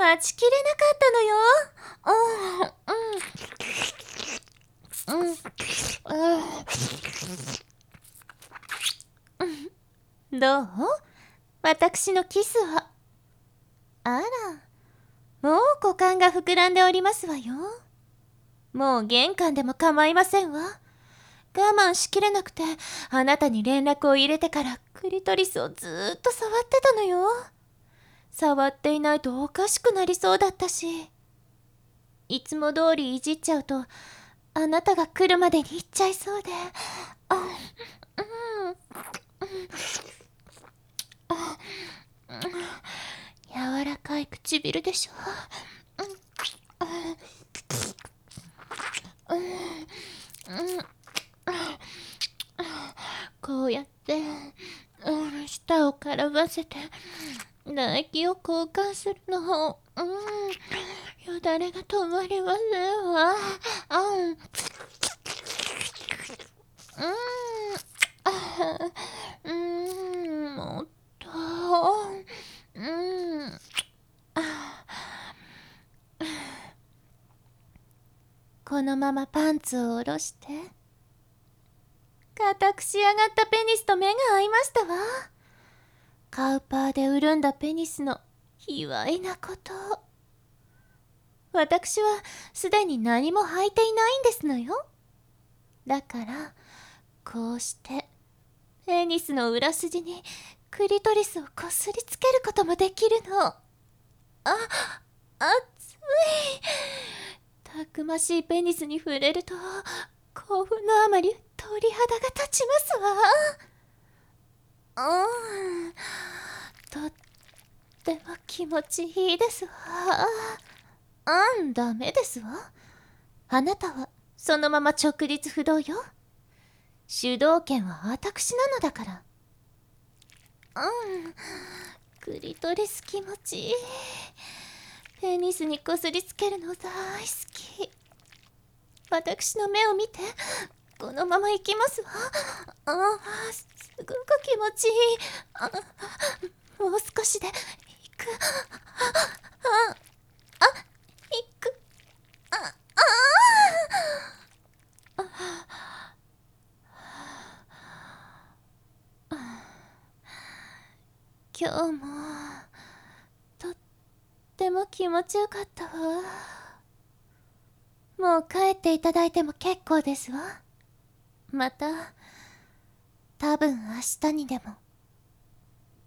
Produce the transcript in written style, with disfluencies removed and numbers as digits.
待ちきれなかったのよ。どう？私のキスは。あら、もう股間が膨らんでおりますわよ。もう玄関でも構いませんわ。我慢しきれなくて、あなたに連絡を入れてからクリトリスをずーっと触ってたのよ。触っていないとおかしくなりそうだったし。いつも通りいじっちゃうと、あなたが来るまでに行っちゃいそうで。柔らかい唇でしょ。こうやって、舌を絡ませて唾液を交換するの。よだれが止まりませんわ。もっと。このままパンツを下ろして。固く仕上がったペニスと目が合いましたわ。カウパーで潤んだペニスの卑猥なこと。私はすでに何も履いていないんですのよ。だからこうしてペニスの裏筋にクリトリスをこすりつけることもできるの。熱い。たくましいペニスに触れると興奮のあまり鳥肌が立ちますわ。とっても気持ちいいですわ。ダメですわ。あなたはそのまま直立不動よ。主導権は私なのだから。クリトリス気持ちいい。ペニスにこすりつけるの大好き。私の目を見て。このまま行きますわ。すごく気持ちいい。もう少しで行く。行く。今日もとっても気持ちよかったわ。もう帰っていただいても結構ですわ。また多分明日にでも。